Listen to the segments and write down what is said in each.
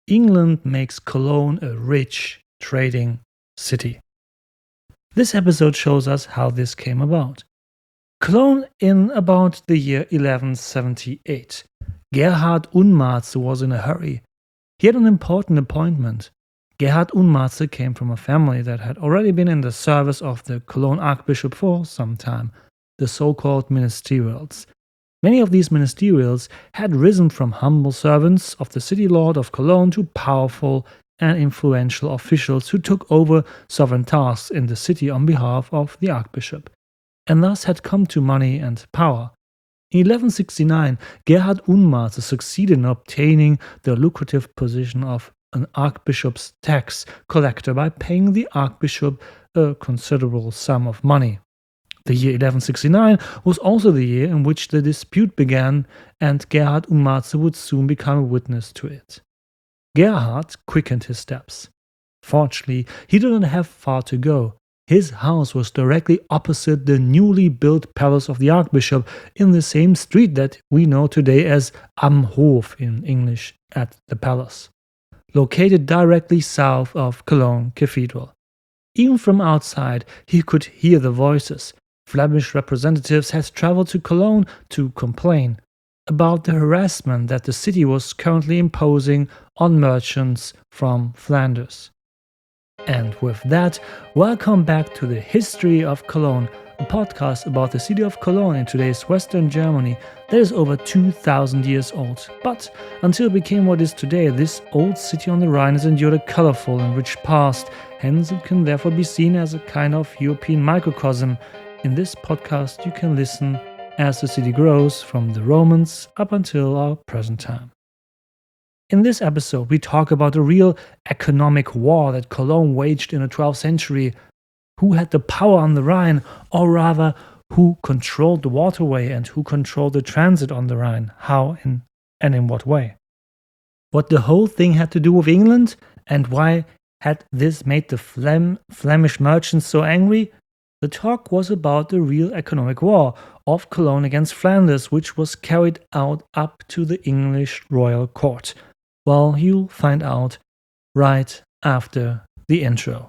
England makes Cologne a rich trading city. This episode shows us how this came about. Cologne in about the year 1178. Gerhard Unmaze was in a hurry. He had an important appointment. Gerhard Unmaze came from a family that had already been in the service of the Cologne Archbishop for some time, the so-called ministerials. Many of these ministerials had risen from humble servants of the city lord of Cologne to powerful and influential officials who took over sovereign tasks in the city on behalf of the archbishop, and thus had come to money and power. In 1169, Gerhard Unmaze succeeded in obtaining the lucrative position of an archbishop's tax collector by paying the archbishop a considerable sum of money. The year 1169 was also the year in which the dispute began, and Gerhard Unmaze would soon become a witness to it. Gerhard quickened his steps. Fortunately, he did not have far to go. His house was directly opposite the newly built palace of the archbishop in the same street that we know today as Am Hof in English, at the palace, located directly south of Cologne Cathedral. Even from outside, he could hear the voices. Flemish representatives had traveled to Cologne to complain about the harassment that the city was currently imposing on merchants from Flanders. And with that, welcome back to the History of Cologne, a podcast about the city of Cologne in today's Western Germany that is over 2,000 years old. But until it became what it is today, this old city on the Rhine has endured a colorful and rich past, hence it can therefore be seen as a kind of European microcosm. In this podcast, you can listen as the city grows from the Romans up until our present time. In this episode, we talk about the real economic war that Cologne waged in the 12th century. Who had the power on the Rhine, or rather, who controlled the waterway and who controlled the transit on the Rhine, how and in what way. What the whole thing had to do with England, and why had this made the Flemish merchants so angry? The talk was about the real economic war of Cologne against Flanders, which was carried out up to the English royal court. Well, you'll find out right after the intro.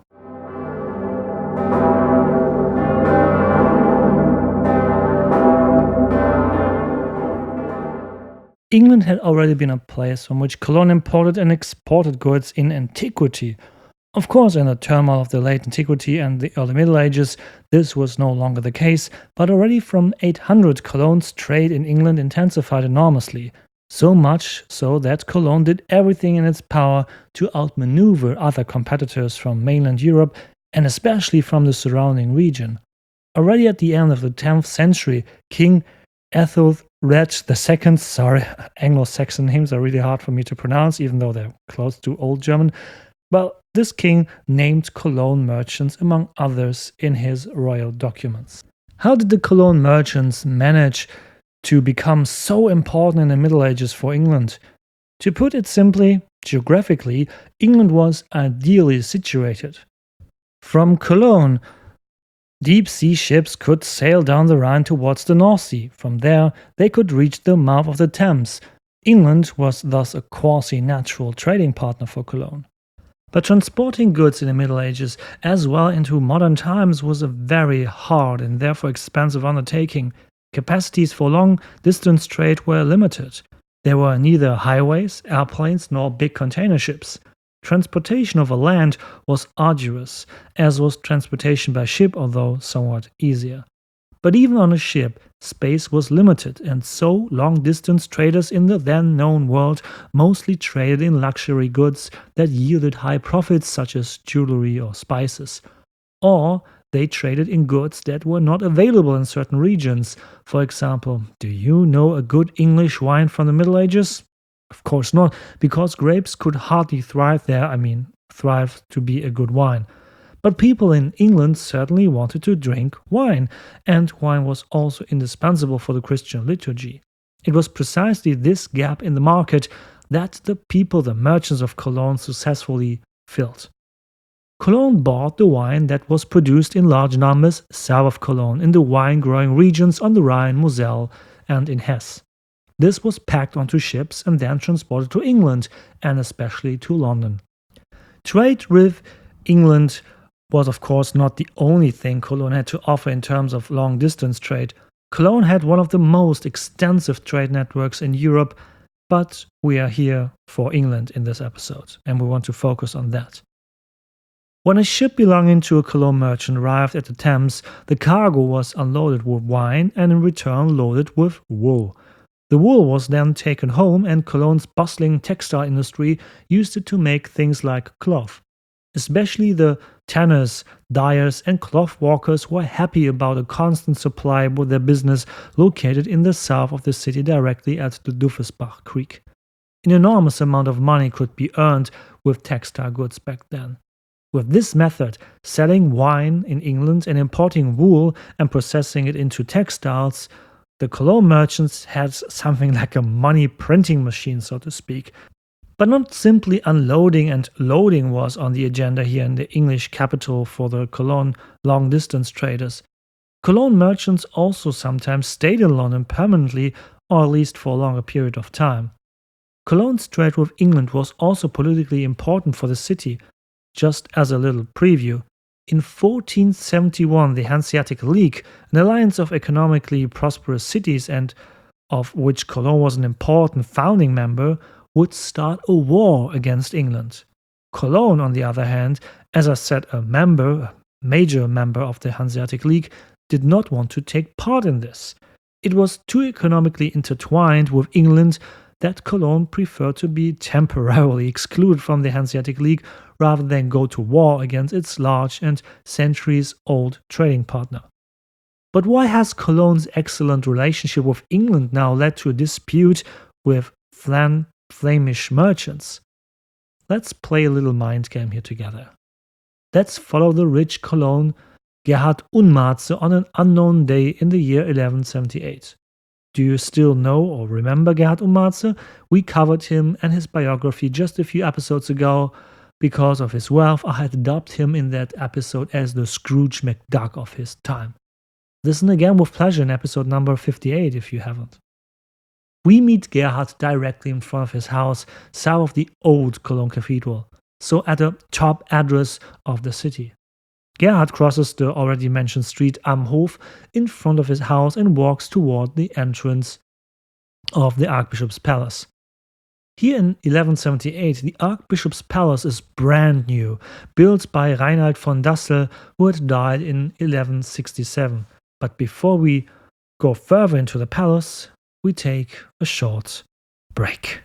England had already been a place from which Cologne imported and exported goods in antiquity. Of course, in the turmoil of the late antiquity and the early Middle Ages, this was no longer the case, but already from 800, Cologne's trade in England intensified enormously. So much so that Cologne did everything in its power to outmaneuver other competitors from mainland Europe and especially from the surrounding region. Already at the end of the 10th century, King Ethelred II, Anglo-Saxon names are really hard for me to pronounce, even though they're close to Old German. Well, this king named Cologne merchants, among others, in his royal documents. How did the Cologne merchants manage to become so important in the Middle Ages for England? To put it simply, geographically, England was ideally situated. From Cologne, deep sea ships could sail down the Rhine towards the North Sea. From there, they could reach the mouth of the Thames. England was thus a quasi-natural trading partner for Cologne. But transporting goods in the Middle Ages as well into modern times was a very hard and therefore expensive undertaking. Capacities for long-distance trade were limited. There were neither highways, airplanes, nor big container ships. Transportation over land was arduous, as was transportation by ship, although somewhat easier. But even on a ship, space was limited, and so long-distance traders in the then-known world mostly traded in luxury goods that yielded high profits, such as jewelry or spices. Or they traded in goods that were not available in certain regions. For example, do you know a good English wine from the Middle Ages? Of course not, because grapes could hardly thrive there, thrive to be a good wine. But people in England certainly wanted to drink wine, and wine was also indispensable for the Christian liturgy. It was precisely this gap in the market that the merchants of Cologne, successfully filled. Cologne bought the wine that was produced in large numbers south of Cologne in the wine-growing regions on the Rhine, Moselle, and in Hesse. This was packed onto ships and then transported to England and especially to London. Trade with England was, of course, not the only thing Cologne had to offer in terms of long distance trade. Cologne had one of the most extensive trade networks in Europe, but we are here for England in this episode, and we want to focus on that. When a ship belonging to a Cologne merchant arrived at the Thames, the cargo was unloaded with wine and in return loaded with wool. The wool was then taken home, and Cologne's bustling textile industry used it to make things like cloth. Especially the tanners, dyers, and cloth walkers were happy about a constant supply with their business located in the south of the city directly at the Duffesbach Creek. An enormous amount of money could be earned with textile goods back then. With this method, selling wine in England and importing wool and processing it into textiles, the Cologne merchants had something like a money printing machine, so to speak. But not simply unloading and loading was on the agenda here in the English capital for the Cologne long-distance traders. Cologne merchants also sometimes stayed in London permanently, or at least for a longer period of time. Cologne's trade with England was also politically important for the city. Just as a little preview, in 1471 the Hanseatic League, an alliance of economically prosperous cities and of which Cologne was an important founding member, would start a war against England. Cologne, on the other hand, as I said, a major member of the Hanseatic League, did not want to take part in this. It was too economically intertwined with England that Cologne preferred to be temporarily excluded from the Hanseatic League rather than go to war against its large and centuries-old trading partner. But why has Cologne's excellent relationship with England now led to a dispute with Flemish merchants? Let's play a little mind game here together. Let's follow the rich Cologne Gerhard Unmaze on an unknown day in the year 1178. Do you still know or remember Gerhard Unmaze? We covered him and his biography just a few episodes ago. Because of his wealth, I had dubbed him in that episode as the Scrooge McDuck of his time. Listen again with pleasure in episode number 58 if you haven't. We meet Gerhard directly in front of his house, south of the old Cologne Cathedral, so at the top address of the city. Gerhard crosses the already mentioned street Am Hof in front of his house and walks toward the entrance of the Archbishop's Palace. Here in 1178, the Archbishop's Palace is brand new, built by Reinhard von Dassel, who had died in 1167. But before we go further into the palace, we take a short break.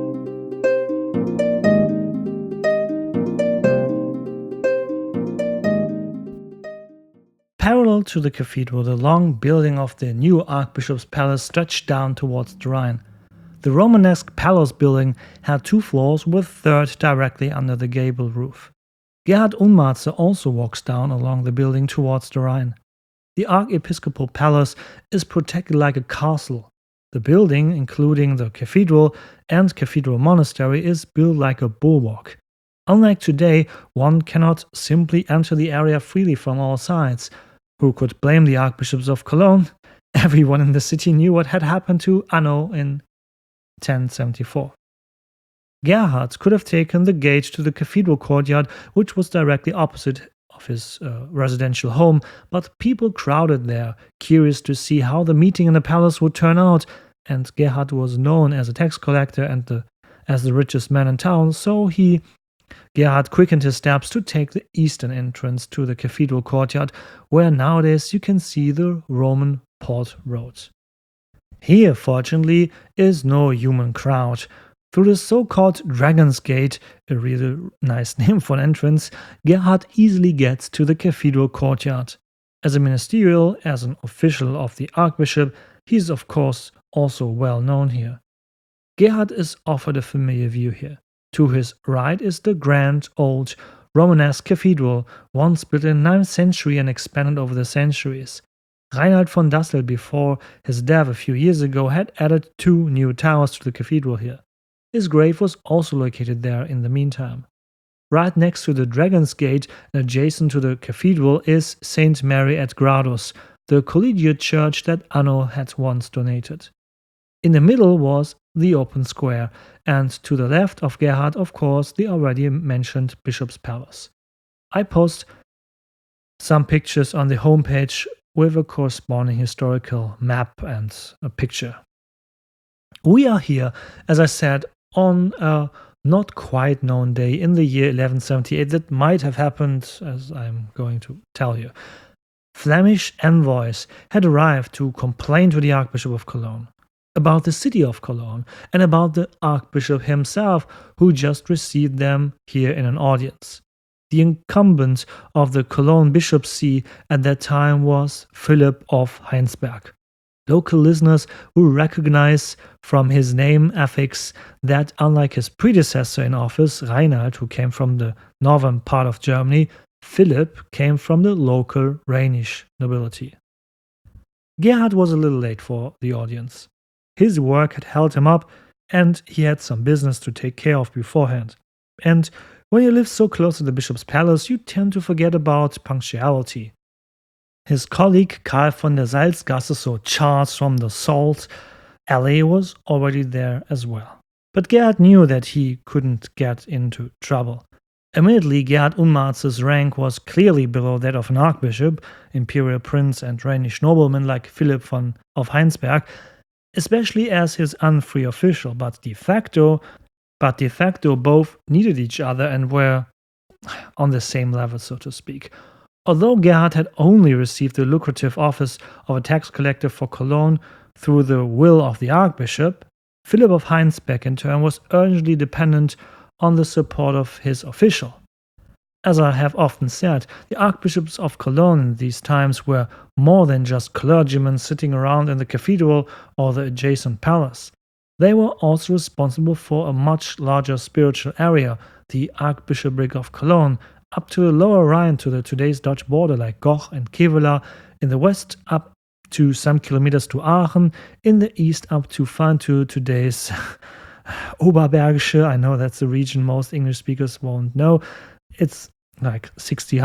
Parallel to the cathedral, the long building of the new Archbishop's Palace stretched down towards the Rhine. The Romanesque palace building had 2 floors with a third directly under the gable roof. Gerhard Unmaze also walks down along the building towards the Rhine. The Archiepiscopal Palace is protected like a castle. The building, including the cathedral and cathedral monastery, is built like a bulwark. Unlike today, one cannot simply enter the area freely from all sides. Who could blame the archbishops of Cologne? Everyone in the city knew what had happened to Anno in 1074. Gerhard could have taken the gate to the cathedral courtyard, which was directly opposite of his residential home, but people crowded there, curious to see how the meeting in the palace would turn out, and Gerhard was known as a tax collector and as the richest man in town, so Gerhard quickened his steps to take the eastern entrance to the cathedral courtyard, where nowadays you can see the Roman Port Road. Here, fortunately, is no human crowd. Through the so-called Dragon's Gate, a really nice name for an entrance, Gerhard easily gets to the cathedral courtyard. As a ministerial, as an official of the archbishop, he is of course also well known here. Gerhard is offered a familiar view here. To his right is the grand old Romanesque cathedral, once built in the 9th century and expanded over the centuries. Reinhard von Dassel, before his death a few years ago, had added 2 new towers to the cathedral here. His grave was also located there in the meantime. Right next to the Dragon's Gate and adjacent to the cathedral is St. Mary at Gradus, the collegiate church that Anno had once donated. In the middle was the open square, and to the left of Gerhard, of course, the already mentioned Bishop's Palace. I post some pictures on the homepage with a corresponding historical map and a picture. We are here, as I said, on a not quite known day in the year 1178 that might have happened, as I'm going to tell you. Flemish envoys had arrived to complain to the Archbishop of Cologne about the city of Cologne and about the Archbishop himself, who just received them here in an audience. The incumbent of the Cologne bishop see at that time was Philip of Heinsberg. Local listeners will recognize from his name affix that, unlike his predecessor in office, Reinhard, who came from the northern part of Germany, Philip came from the local Rhenish nobility. Gerhard was a little late for the audience. His work had held him up, and he had some business to take care of beforehand. And when you live so close to the bishop's palace, you tend to forget about punctuality. His colleague Karl von der Salzgasse, so Charles from the Salt Alley, was already there as well. But Gerhard knew that he couldn't get into trouble. Admittedly, Gerhard Unmarz's rank was clearly below that of an archbishop, imperial prince and Rhenish nobleman like Philip of Heinsberg, especially as his unfree official, but de facto both needed each other and were on the same level, so to speak. Although Gerhard had only received the lucrative office of a tax collector for Cologne through the will of the archbishop, Philip of Heinsberg in turn was urgently dependent on the support of his official. As I have often said, the archbishops of Cologne in these times were more than just clergymen sitting around in the cathedral or the adjacent palace. They were also responsible for a much larger spiritual area, the Archbishopric of Cologne, up to the lower Rhine to the today's Dutch border like Goch and Kevela, in the west up to some kilometers to Aachen, in the east up to far to today's Oberbergische. I know that's the region most English speakers won't know. It's like 60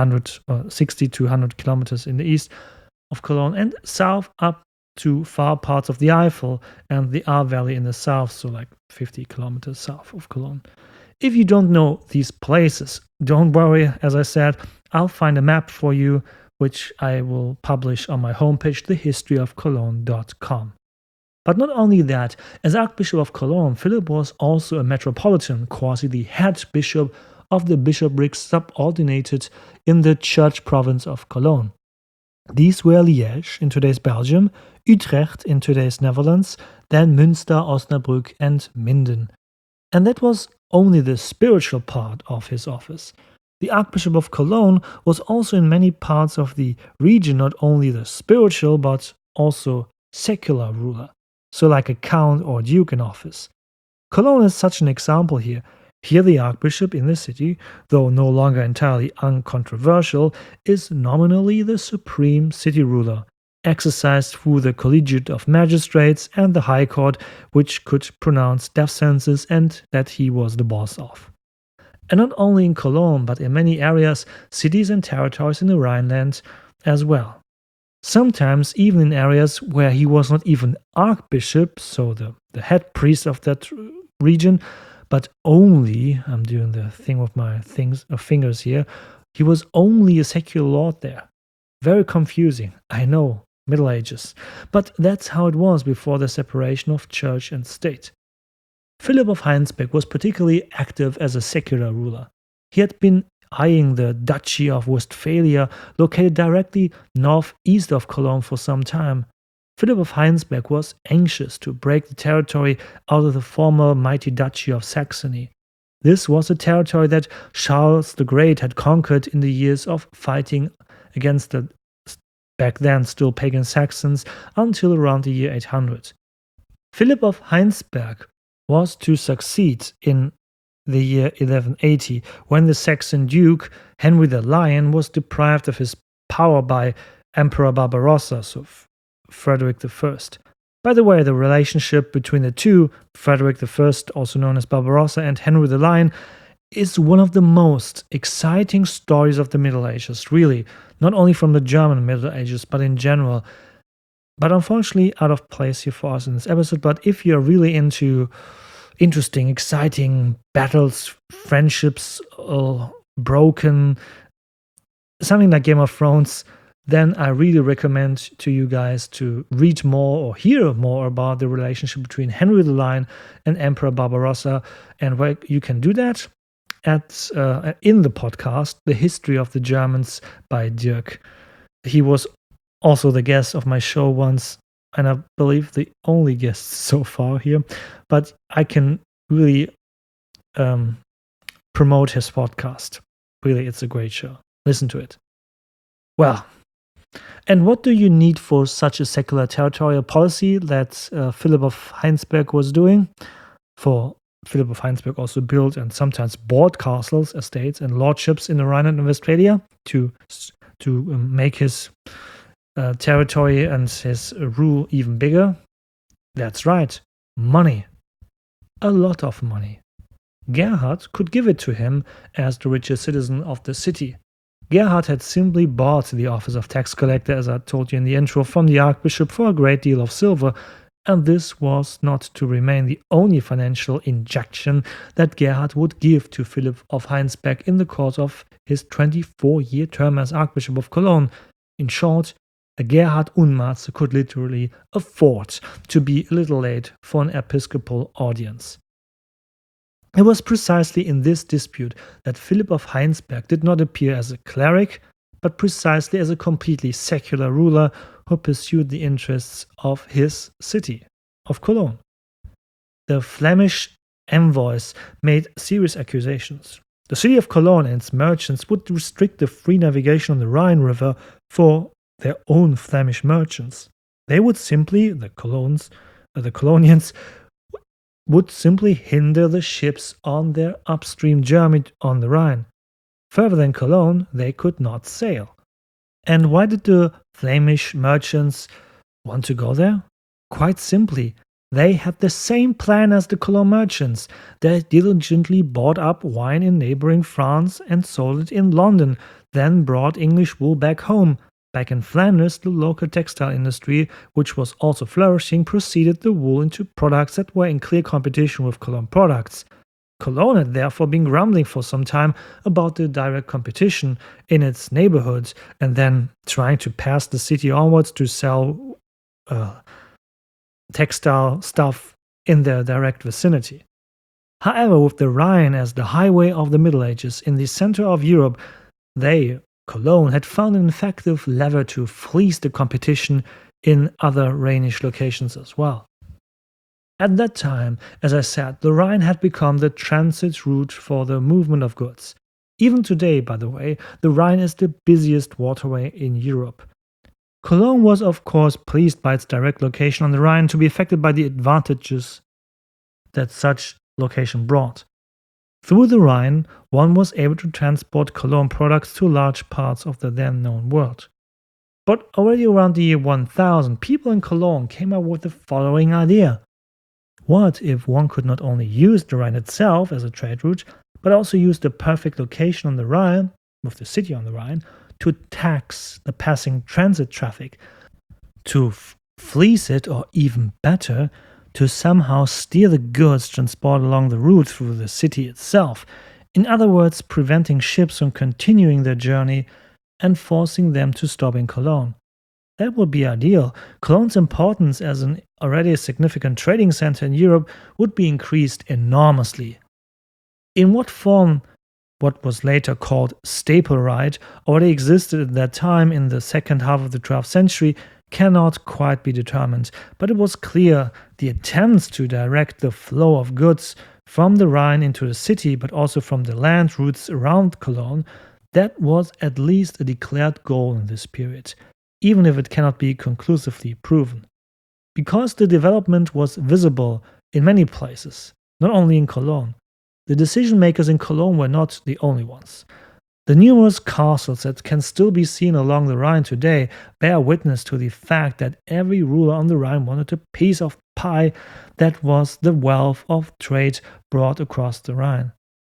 to 100 kilometers in the east of Cologne, and south up to far parts of the Eifel and the Ahr Valley in the south, so like 50 kilometers south of Cologne. If you don't know these places, don't worry. As I said, I'll find a map for you, which I will publish on my homepage, thehistoryofcologne.com. But not only that, as Archbishop of Cologne, Philip was also a metropolitan, quasi the head bishop of the bishoprics subordinated in the church province of Cologne. These were Liège in today's Belgium, Utrecht in today's Netherlands, then Münster, Osnabrück, and Minden. And that was only the spiritual part of his office. The Archbishop of Cologne was also in many parts of the region not only the spiritual but also secular ruler, so like a count or duke in office. Cologne is such an example here. Here the archbishop in the city, though no longer entirely uncontroversial, is nominally the supreme city ruler, exercised through the Collegiate of Magistrates and the High Court, which could pronounce death sentences and that he was the boss of. And not only in Cologne, but in many areas, cities and territories in the Rhineland as well. Sometimes even in areas where he was not even archbishop, so the head priest of that region, but only, I'm doing the thing with my fingers here, he was only a secular lord there. Very confusing, I know, Middle Ages. But that's how it was before the separation of church and state. Philip of Heinsberg was particularly active as a secular ruler. He had been eyeing the Duchy of Westphalia, located directly northeast of Cologne for some time. Philip of Heinsberg was anxious to break the territory out of the former mighty Duchy of Saxony. This was a territory that Charles the Great had conquered in the years of fighting against the back then still pagan Saxons until around the year 800. Philip of Heinsberg was to succeed in the year 1180, when the Saxon Duke Henry the Lion was deprived of his power by Emperor Barbarossa, so Frederick I. By the way, the relationship between the two, Frederick I, also known as Barbarossa, and Henry the Lion, is one of the most exciting stories of the Middle Ages, really, not only from the German Middle Ages, but in general. but unfortunately out of place here for us in this episode. But if you're really into interesting, exciting battles, friendships, broken, something like Game of Thrones, then I really recommend to you guys to read more or hear more about the relationship between Henry the Lion and Emperor Barbarossa. And where you can do that at in the podcast, The History of the Germans by Dirk. He was also the guest of my show once, and I believe the only guest so far here. But I can really promote his podcast. Really, it's a great show. Listen to it. Well, and what do you need for such a secular territorial policy that Philip of Heinsberg was doing? For Philip of Heinsberg also built and sometimes bought castles, estates, and lordships in the Rhineland and Westphalia to make his territory and his rule even bigger. That's right, money. A lot of money. Gerhard could give it to him as the richest citizen of the city. Gerhard had simply bought the office of tax collector, as I told you in the intro, from the archbishop for a great deal of silver, and this was not to remain the only financial injection that Gerhard would give to Philip of Heinsberg in the course of his 24-year term as Archbishop of Cologne. In short, a Gerhard Unmaze could literally afford to be a little late for an episcopal audience. It was precisely in this dispute that Philip of Heinsberg did not appear as a cleric, but precisely as a completely secular ruler who pursued the interests of his city, of Cologne. The Flemish envoys made serious accusations. The city of Cologne and its merchants would restrict the free navigation on the Rhine River for their own Flemish merchants. They would simply, the Colonians, would simply hinder the ships on their upstream journey on the Rhine. Further than Cologne, they could not sail. And why did the Flemish merchants want to go there? Quite simply, they had the same plan as the Cologne merchants. They diligently bought up wine in neighboring France and sold it in London, then brought English wool back home. Back in Flanders, the local textile industry, which was also flourishing, proceeded the wool into products that were in clear competition with Cologne products. Cologne had therefore been grumbling for some time about the direct competition in its neighborhoods and then trying to pass the city onwards to sell textile stuff in their direct vicinity. However, with the Rhine as the highway of the Middle Ages in the center of Europe, Cologne had found an effective lever to fleece the competition in other Rhenish locations as well. At that time, as I said, the Rhine had become the transit route for the movement of goods. Even today, by the way, the Rhine is the busiest waterway in Europe. Cologne was, of course, pleased by its direct location on the Rhine to be affected by the advantages that such location brought. Through the Rhine, one was able to transport Cologne products to large parts of the then known world. But already around the year 1000, people in Cologne came up with the following idea. What if one could not only use the Rhine itself as a trade route, but also use the perfect location on the Rhine, with the city on the Rhine, to tax the passing transit traffic, to fleece it, or even better, to somehow steer the goods transported along the route through the city itself. In other words, preventing ships from continuing their journey and forcing them to stop in Cologne. That would be ideal. Cologne's importance as an already significant trading center in Europe would be increased enormously. In what form what was later called staple right already existed at that time in the second half of the 12th century cannot quite be determined, but it was clear the attempts to direct the flow of goods from the Rhine into the city, but also from the land routes around Cologne, that was at least a declared goal in this period, even if it cannot be conclusively proven. Because the development was visible in many places, not only in Cologne, the decision makers in Cologne were not the only ones. The numerous castles that can still be seen along the Rhine today bear witness to the fact that every ruler on the Rhine wanted a piece of pie that was the wealth of trade brought across the Rhine.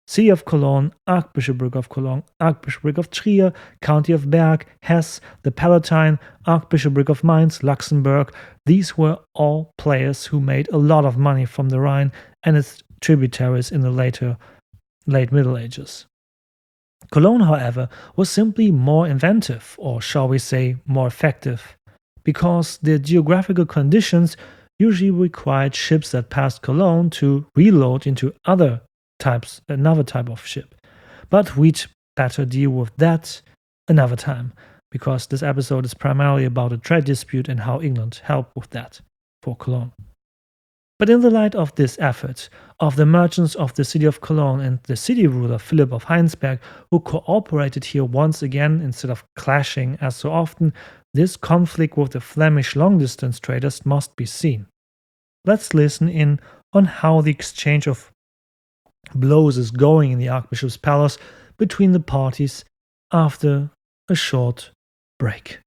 City of Cologne, Archbishopric of Cologne, Archbishopric of Trier, County of Berg, Hesse, the Palatine, Archbishopric of Mainz, Luxembourg. These were all players who made a lot of money from the Rhine and its tributaries in the late Middle Ages. Cologne, however, was simply more inventive, or shall we say, more effective, because the geographical conditions usually required ships that passed Cologne to reload into another type of ship. But we'd better deal with that another time, because this episode is primarily about a trade dispute and how England helped with that for Cologne. But in the light of this effort of the merchants of the city of Cologne and the city ruler Philip of Heinsberg, who cooperated here once again instead of clashing as so often, this conflict with the Flemish long-distance traders must be seen. Let's listen in on how the exchange of blows is going in the Archbishop's palace between the parties after a short break.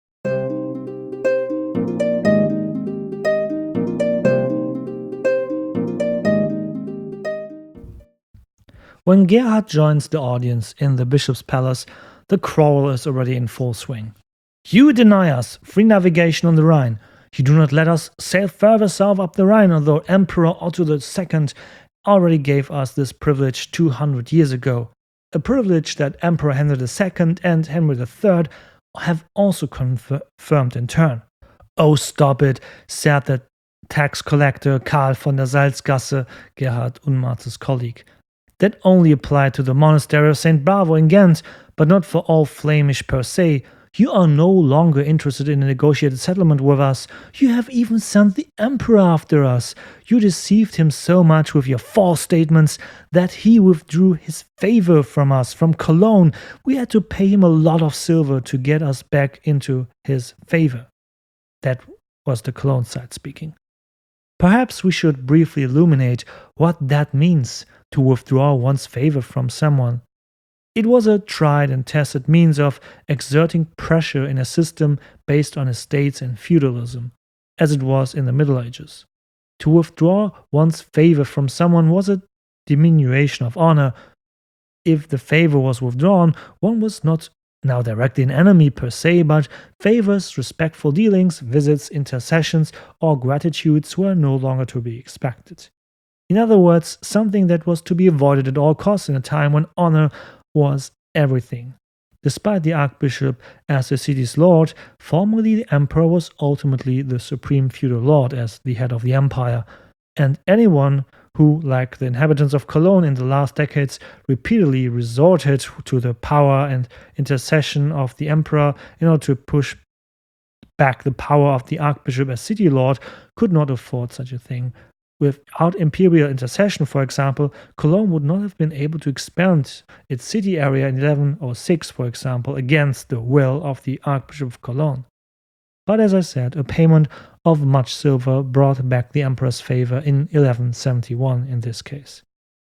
When Gerhard joins the audience in the bishop's palace, the quarrel is already in full swing. You deny us free navigation on the Rhine. You do not let us sail further south up the Rhine, although Emperor Otto II already gave us this privilege 200 years ago. A privilege that Emperor Henry II and Henry III have also confirmed in turn. Oh, stop it, said the tax collector Karl von der Salzgasse, Gerhard Unmarz's colleague. That only applied to the monastery of St. Bavo in Ghent, but not for all Flemish per se. You are no longer interested in a negotiated settlement with us. You have even sent the emperor after us. You deceived him so much with your false statements that he withdrew his favor from us, from Cologne. We had to pay him a lot of silver to get us back into his favor. That was the Cologne side speaking. Perhaps we should briefly illuminate what that means to withdraw one's favor from someone. It was a tried and tested means of exerting pressure in a system based on estates and feudalism, as it was in the Middle Ages. To withdraw one's favor from someone was a diminution of honor. If the favor was withdrawn, one was not now directly an enemy per se, but favors, respectful dealings, visits, intercessions, or gratitudes were no longer to be expected. In other words, something that was to be avoided at all costs in a time when honor was everything. Despite the archbishop as the city's lord, formally the emperor was ultimately the supreme feudal lord as the head of the empire, and anyone who, like the inhabitants of Cologne in the last decades, repeatedly resorted to the power and intercession of the emperor in order to push back the power of the archbishop as city lord, could not afford such a thing. Without imperial intercession, for example, Cologne would not have been able to expand its city area in 1106, for example, against the will of the Archbishop of Cologne. But as I said, a payment of much silver brought back the emperor's favor in 1171 in this case.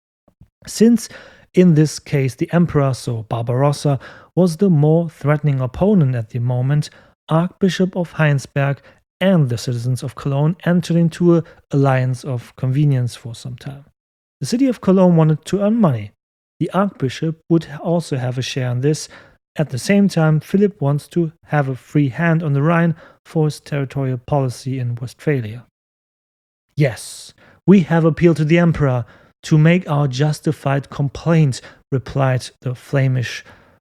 Since in this case the emperor, so Barbarossa, was the more threatening opponent at the moment, Archbishop of Heinsberg and the citizens of Cologne entered into an alliance of convenience for some time. The city of Cologne wanted to earn money. The archbishop would also have a share in this. At the same time, Philip wants to have a free hand on the Rhine for his territorial policy in Westphalia. Yes, we have appealed to the emperor to make our justified complaint, replied the Flemish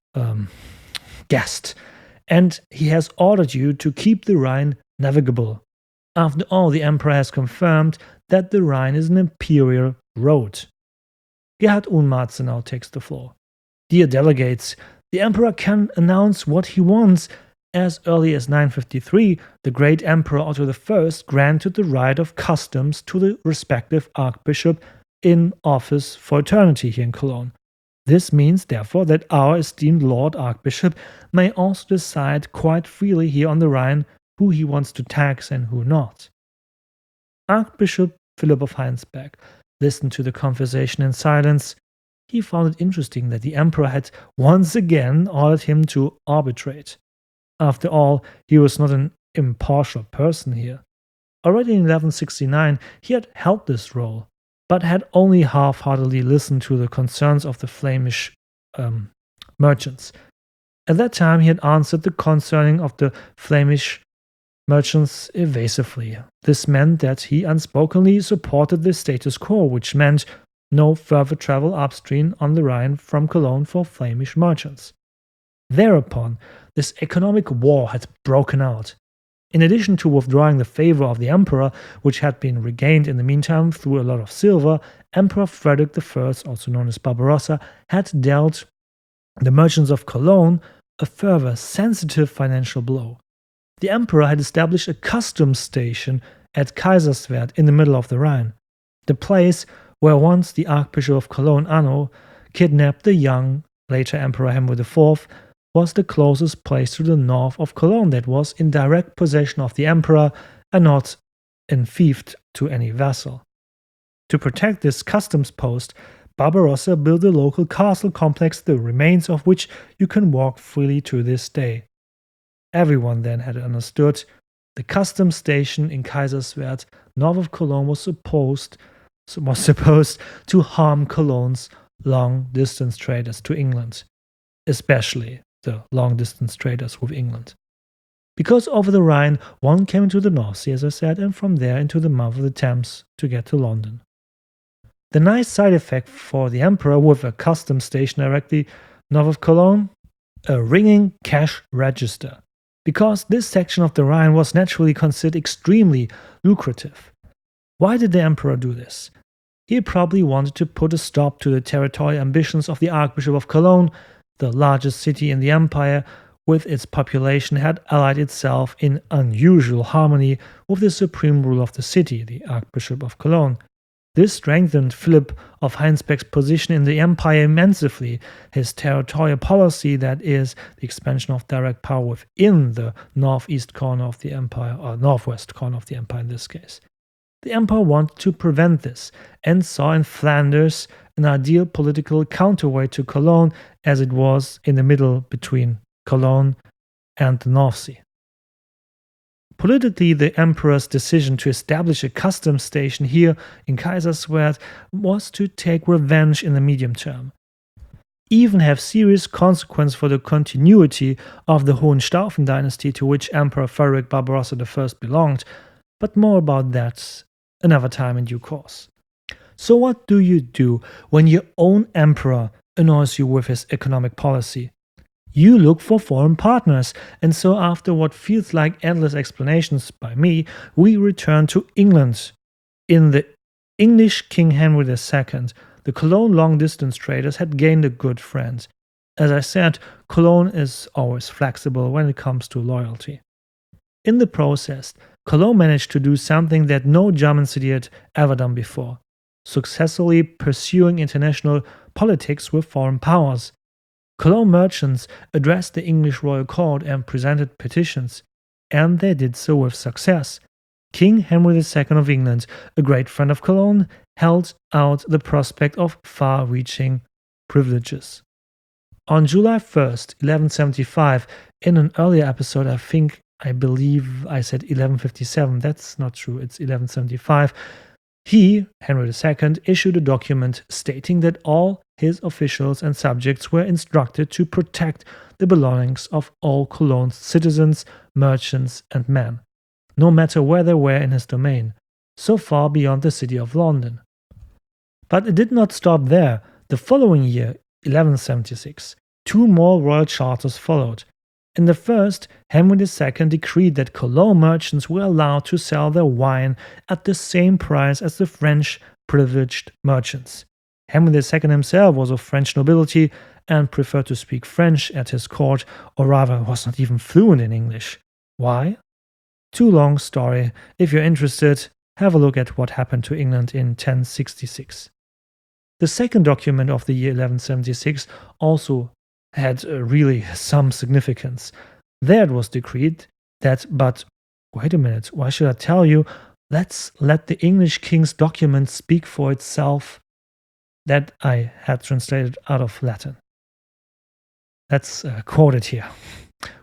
guest, and he has ordered you to keep the Rhine navigable. After all, the emperor has confirmed that the Rhine is an imperial road. Gerhard Unmarze now takes the floor. Dear delegates, the emperor can announce what he wants. As early as 953, the great emperor Otto I granted the right of customs to the respective archbishop in office for eternity here in Cologne. This means, therefore, that our esteemed Lord Archbishop may also decide quite freely here on the Rhine who he wants to tax and who not. Archbishop Philip of Heinsberg listened to the conversation in silence. He found it interesting that the emperor had once again ordered him to arbitrate. After all, he was not an impartial person here. Already in 1169, he had held this role. but had only half-heartedly listened to the concerns of the Flemish merchants. At that time, he had answered the concerning of the Flemish merchants evasively. This meant that he unspokenly supported the status quo, which meant no further travel upstream on the Rhine from Cologne for Flemish merchants. Thereupon, this economic war had broken out. In addition to withdrawing the favor of the emperor, which had been regained in the meantime through a lot of silver, Emperor Frederick I, also known as Barbarossa, had dealt the merchants of Cologne a further sensitive financial blow. The emperor had established a customs station at Kaiserswerth in the middle of the Rhine, the place where once the Archbishop of Cologne Anno kidnapped the young, later Emperor Henry IV, was the closest place to the north of Cologne that was in direct possession of the emperor and not enfeoffed to any vassal. To protect this customs post, Barbarossa built a local castle complex, the remains of which you can walk freely to this day. Everyone then had understood the customs station in Kaiserswerth, north of Cologne, was supposed to harm Cologne's long-distance traders to England, especially the long-distance traders with England. Because over the Rhine, one came into the North Sea, as I said, and from there into the mouth of the Thames to get to London. The nice side effect for the emperor with a customs station directly north of Cologne, a ringing cash register, because this section of the Rhine was naturally considered extremely lucrative. Why did the emperor do this? He probably wanted to put a stop to the territorial ambitions of the Archbishop of Cologne. The largest city in the empire, with its population, had allied itself in unusual harmony with the supreme ruler of the city, the Archbishop of Cologne. This strengthened Philip of Heinsberg's position in the empire immensely. His territorial policy, that is, the expansion of direct power within the northeast corner of the empire, or northwest corner of the empire in this case. The emperor wanted to prevent this and saw in Flanders an ideal political counterweight to Cologne, as it was in the middle between Cologne and the North Sea. Politically, the emperor's decision to establish a customs station here in Kaiserswerth was to take revenge in the medium term, even have serious consequence for the continuity of the Hohenstaufen dynasty to which Emperor Frederick Barbarossa I belonged, but more about that another time in due course. So what do you do when your own emperor annoys you with his economic policy? You look for foreign partners, and so after what feels like endless explanations by me, we return to England. In the English King Henry II, the Cologne long-distance traders had gained a good friend. As I said, Cologne is always flexible when it comes to loyalty. In the process, Cologne managed to do something that no German city had ever done before, successfully pursuing international politics with foreign powers. Cologne merchants addressed the English royal court and presented petitions, and they did so with success. King Henry II of England, a great friend of Cologne, held out the prospect of far-reaching privileges. On July 1st, 1175, in an earlier episode, I believe I said 1157, that's not true, it's 1175, he, Henry II, issued a document stating that all his officials and subjects were instructed to protect the belongings of all Cologne's citizens, merchants, and men, no matter where they were in his domain, so far beyond the city of London. But it did not stop there. The following year, 1176, two more royal charters followed. In the first, Henry II decreed that Cologne merchants were allowed to sell their wine at the same price as the French privileged merchants. Henry II himself was of French nobility and preferred to speak French at his court, or rather was not even fluent in English. Why? Too long story. If you're interested, have a look at what happened to England in 1066. The second document of the year 1176 also had really some significance. There it was decreed that, but wait a minute, why should I tell you? Let's let the English king's document speak for itself. That I had translated out of Latin. Let's quote it here.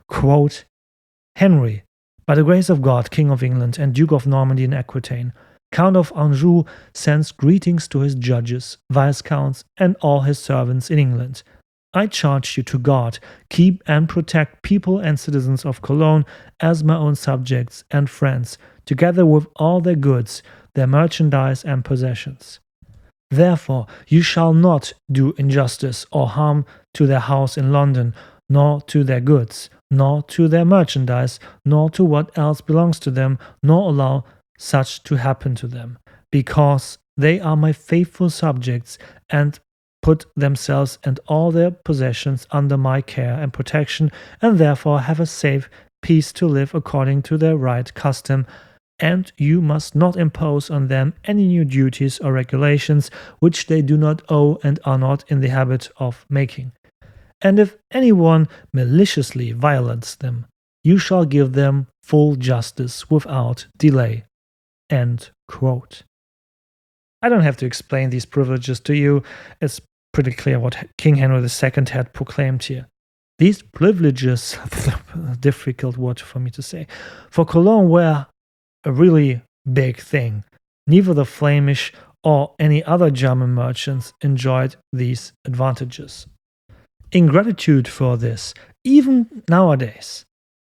Quote, Henry, by the grace of God, King of England and Duke of Normandy and Aquitaine, Count of Anjou sends greetings to his judges, viscounts, and all his servants in England. I charge you to God, keep and protect people and citizens of Cologne as my own subjects and friends, together with all their goods, their merchandise and possessions. Therefore, you shall not do injustice or harm to their house in London, nor to their goods, nor to their merchandise, nor to what else belongs to them, nor allow such to happen to them, because they are my faithful subjects and put themselves and all their possessions under my care and protection, and therefore have a safe peace to live according to their right custom. And you must not impose on them any new duties or regulations which they do not owe and are not in the habit of making. And if anyone maliciously violates them, you shall give them full justice without delay. End quote. I don't have to explain these privileges to you. It's pretty clear what King Henry II had proclaimed here. These privileges, a difficult word for me to say, for Cologne were a really big thing. Neither the Flemish or any other German merchants enjoyed these advantages. In gratitude for this, even nowadays,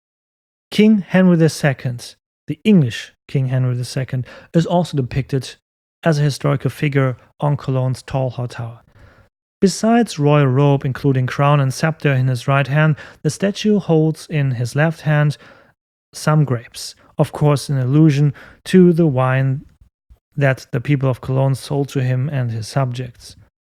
King Henry II, the English King Henry II, is also depicted as a historical figure on Cologne's tall hall tower. Besides royal robe, including crown and scepter in his right hand, the statue holds in his left hand some grapes, of course in allusion to the wine that the people of Cologne sold to him and his subjects.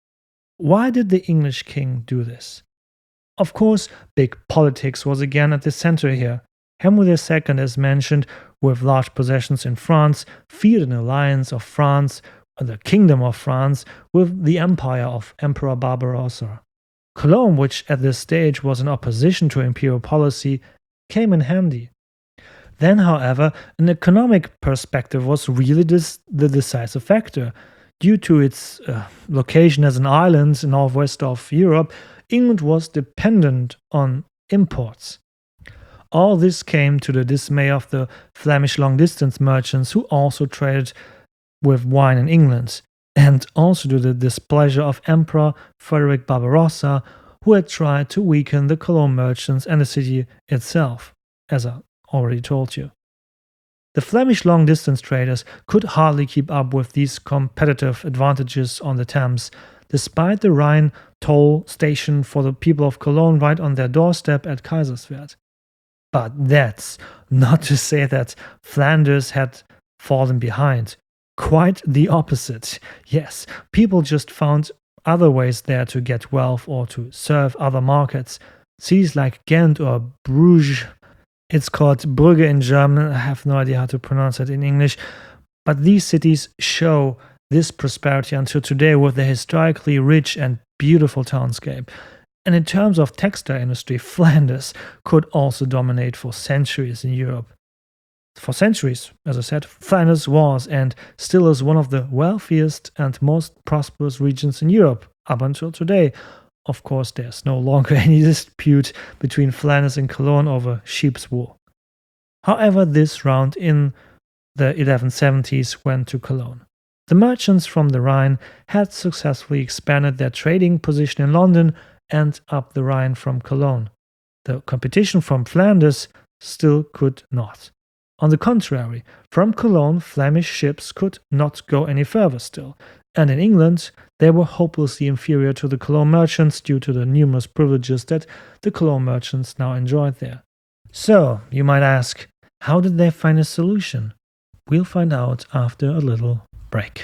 Why did the English king do this? Of course, big politics was again at the center here. Henry II, as mentioned, with large possessions in France, feared an alliance of France, the Kingdom of France, with the empire of Emperor Barbarossa. Cologne, which at this stage was in opposition to imperial policy, came in handy. Then, however, an economic perspective was really the decisive factor. Due to its location as an island in northwest of Europe, England was dependent on imports. All this came to the dismay of the Flemish long-distance merchants who also traded with wine in England, and also to the displeasure of Emperor Frederick Barbarossa, who had tried to weaken the Cologne merchants and the city itself, as I already told you. The Flemish long-distance traders could hardly keep up with these competitive advantages on the Thames, despite the Rhine toll station for the people of Cologne right on their doorstep at Kaiserswerth. But that's not to say that Flanders had fallen behind. Quite the opposite. Yes, people just found other ways there to get wealth or to serve other markets. Cities like Ghent or Bruges, it's called Brügge in German, I have no idea how to pronounce it in English, but these cities show this prosperity until today with their historically rich and beautiful townscape. And in terms of textile industry, Flanders could also dominate for centuries in Europe. For centuries, as I said, Flanders was and still is one of the wealthiest and most prosperous regions in Europe up until today. Of course, there's no longer any dispute between Flanders and Cologne over sheep's wool. However, this round in the 1170s went to Cologne. The merchants from the Rhine had successfully expanded their trading position in London and up the Rhine from Cologne. The competition from Flanders still could not. On the contrary, from Cologne, Flemish ships could not go any further still, and in England, they were hopelessly inferior to the Cologne merchants due to the numerous privileges that the Cologne merchants now enjoyed there. So, you might ask, how did they find a solution? We'll find out after a little break.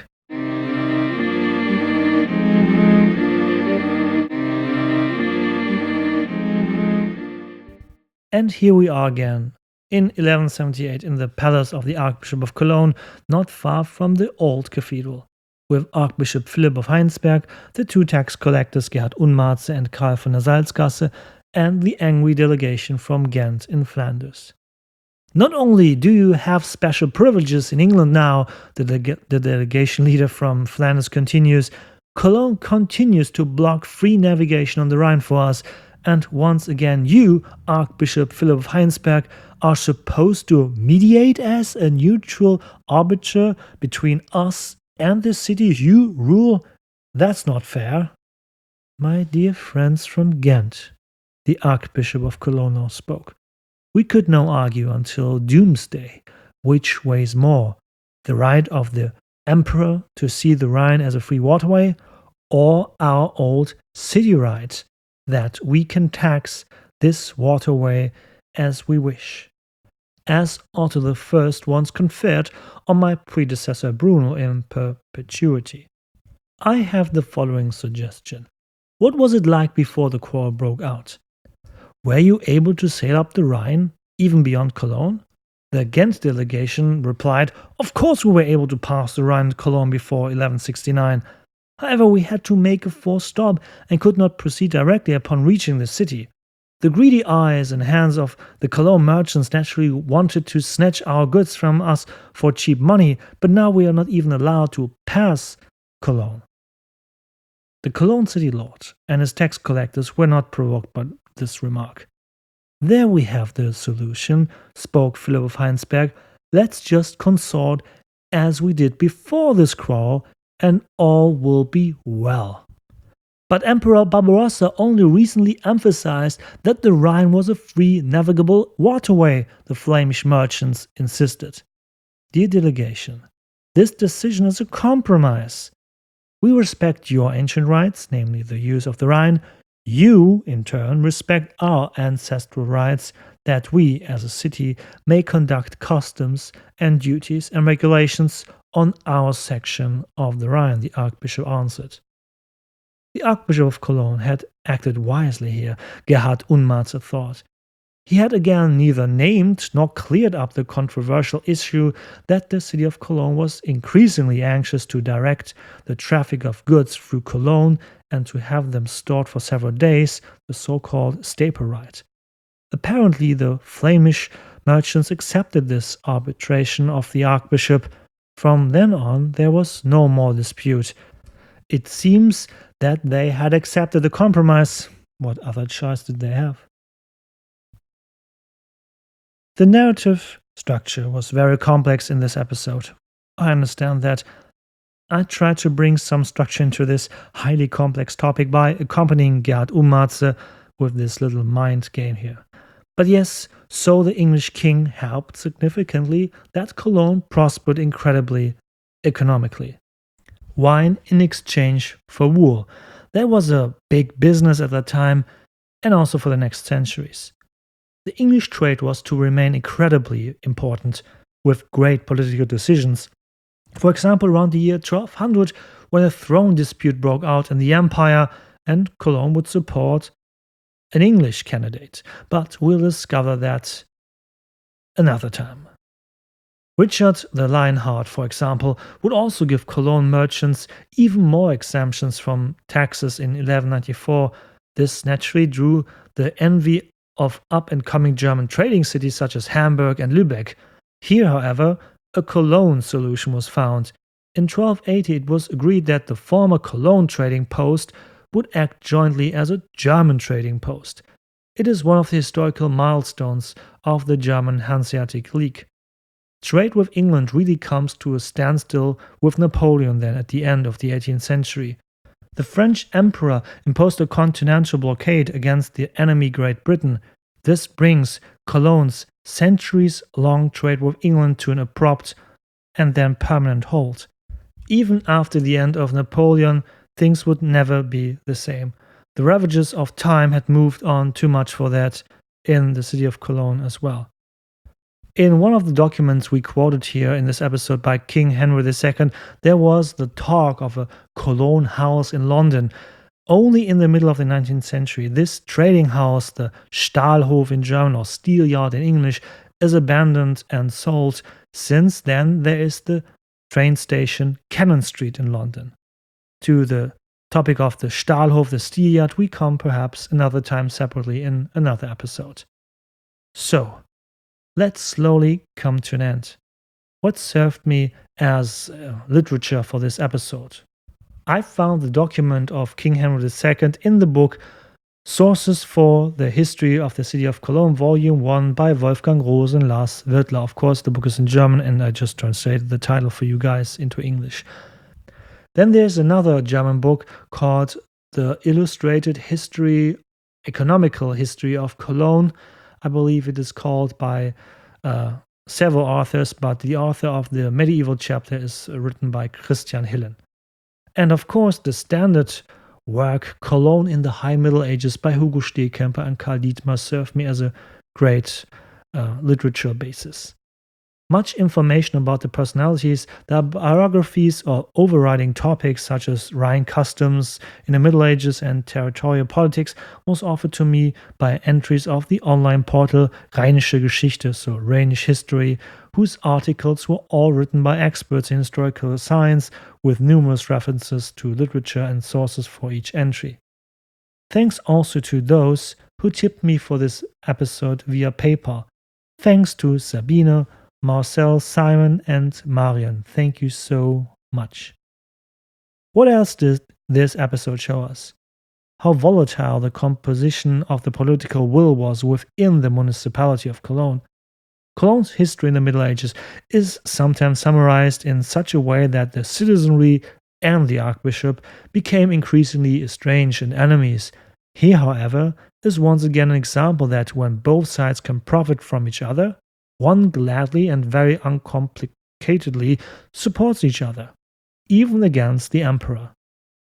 And here we are again, in 1178 in the palace of the Archbishop of Cologne, not far from the old cathedral, with Archbishop Philip of Heinsberg, the two tax collectors Gerhard Unmarze and Karl von der Salzgasse, and the angry delegation from Ghent in Flanders. Not only do you have special privileges in England now, the delegation leader from Flanders continues, Cologne continues to block free navigation on the Rhine for us, And once again, you, Archbishop Philip of Heinsberg, are supposed to mediate as a neutral arbiter between us and the city you rule? That's not fair. My dear friends from Ghent, the Archbishop of Cologne now spoke, we could now argue until doomsday which weighs more, the right of the Emperor to see the Rhine as a free waterway, or our old city right that we can tax this waterway as we wish, as Otto I once conferred on my predecessor Bruno in perpetuity. I have the following suggestion. What was it like before the quarrel broke out? Were you able to sail up the Rhine, even beyond Cologne? The Ghent delegation replied, of course we were able to pass the Rhine at Cologne before 1169. However, we had to make a forced stop and could not proceed directly upon reaching the city. The greedy eyes and hands of the Cologne merchants naturally wanted to snatch our goods from us for cheap money, but now we are not even allowed to pass Cologne. The Cologne city lord and his tax collectors were not provoked by this remark. There we have the solution, spoke Philip of Heinsberg. Let's just consort as we did before this quarrel, and all will be well. But Emperor Barbarossa only recently emphasized that the Rhine was a free navigable waterway, the Flemish merchants insisted. Dear delegation, this decision is a compromise. We respect your ancient rights, namely the use of the Rhine. You, in turn, respect our ancestral rights that we, as a city, may conduct customs and duties and regulations on our section of the Rhine, the Archbishop answered. The Archbishop of Cologne had acted wisely here, Gerhard Unmazer thought. He had again neither named nor cleared up the controversial issue that the city of Cologne was increasingly anxious to direct the traffic of goods through Cologne and to have them stored for several days, the so-called staple right. Apparently, the Flemish merchants accepted this arbitration of the Archbishop. From then on, there was no more dispute. It seems that they had accepted the compromise. What other choice did they have? The narrative structure was very complex in this episode. I understand that. I tried to bring some structure into this highly complex topic by accompanying Gerhard Unmazer with this little mind game here. But yes, so the English king helped significantly that Cologne prospered incredibly economically. Wine in exchange for wool. That was a big business at that time and also for the next centuries. The English trade was to remain incredibly important with great political decisions. For example, around the year 1200, when a throne dispute broke out in the empire and Cologne would support an English candidate. But we'll discover that another time. Richard the Lionheart, for example, would also give Cologne merchants even more exemptions from taxes in 1194. This naturally drew the envy of up-and-coming German trading cities such as Hamburg and Lübeck. Here, however, a Cologne solution was found. In 1280, it was agreed that the former Cologne trading post would act jointly as a German trading post. It is one of the historical milestones of the German Hanseatic League. Trade with England really comes to a standstill with Napoleon then at the end of the 18th century. The French emperor imposed a continental blockade against the enemy Great Britain. This brings Cologne's centuries-long trade with England to an abrupt and then permanent halt. Even after the end of Napoleon, things would never be the same. The ravages of time had moved on too much for that in the city of Cologne as well. In one of the documents we quoted here in this episode by King Henry II, there was the talk of a Cologne house in London. Only in the middle of the 19th century, this trading house, the Stahlhof in German or Steelyard in English, is abandoned and sold. Since then, there is the train station Cannon Street in London. To the topic of the Stahlhof, the Steelyard, we come perhaps another time separately in another episode. So, let's slowly come to an end. What served me as literature for this episode? I found the document of King Henry II in the book Sources for the History of the City of Cologne, Volume 1 by Wolfgang Rose and Lars Wirtler. Of course, the book is in German and I just translated the title for you guys into English. Then there's another German book called The Illustrated Economical History of Cologne. I believe it is called by several authors, but the author of the medieval chapter is written by Christian Hillen. And of course, the standard work Cologne in the High Middle Ages by Hugo Stehkemper and Karl Dietmar served me as a great literature basis. Much information about the personalities, their biographies, or overriding topics such as Rhine customs in the Middle Ages and territorial politics was offered to me by entries of the online portal Rheinische Geschichte, so Rhenish history, whose articles were all written by experts in historical science with numerous references to literature and sources for each entry. Thanks also to those who tipped me for this episode via PayPal. Thanks to Sabine, Marcel, Simon, and Marian. Thank you so much. What else did this episode show us? How volatile the composition of the political will was within the municipality of Cologne. Cologne's history in the Middle Ages is sometimes summarized in such a way that the citizenry and the archbishop became increasingly estranged and enemies. Here, however, is once again an example that when both sides can profit from each other, one gladly and very uncomplicatedly supports each other, even against the emperor.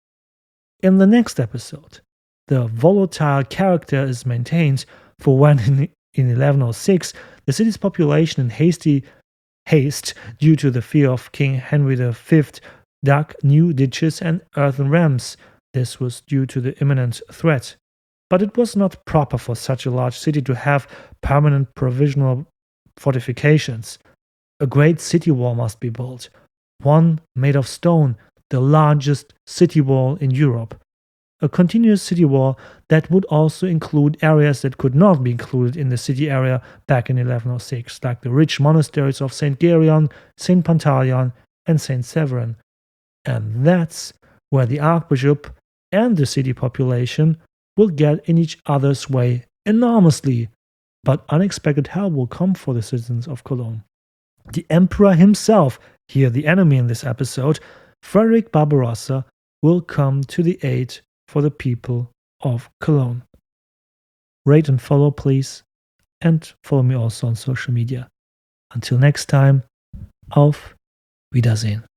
In the next episode, the volatile character is maintained, for when in 1106 the city's population in haste due to the fear of King Henry V dug new ditches and earthen rams. This was due to the imminent threat. But it was not proper for such a large city to have permanent provisional fortifications. A great city wall must be built, one made of stone, the largest city wall in Europe. A continuous city wall that would also include areas that could not be included in the city area back in 1106, like the rich monasteries of St. Gereon, St. Pantaleon, and St. Severin. And that's where the archbishop and the city population will get in each other's way enormously. But unexpected help will come for the citizens of Cologne. The emperor himself, here the enemy in this episode, Frederick Barbarossa, will come to the aid for the people of Cologne. Rate and follow, please, and follow me also on social media. Until next time, auf Wiedersehen.